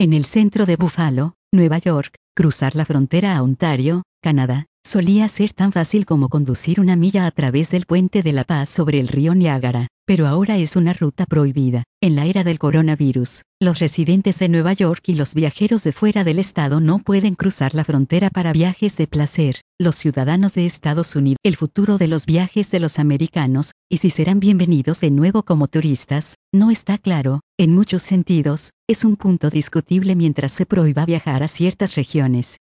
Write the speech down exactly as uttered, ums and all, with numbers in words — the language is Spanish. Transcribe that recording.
En el centro de Buffalo, Nueva York, cruzar la frontera a Ontario, Canadá, solía ser tan fácil como conducir una milla a través del puente de La Paz sobre el río Niágara, pero ahora es una ruta prohibida. En la era del coronavirus, los residentes de Nueva York y los viajeros de fuera del estado no pueden cruzar la frontera para viajes de placer. Los ciudadanos de Estados Unidos, el futuro de los viajes de los americanos, y si serán bienvenidos de nuevo como turistas, no está claro. En muchos sentidos, es un punto discutible mientras se prohíba viajar a ciertas regiones.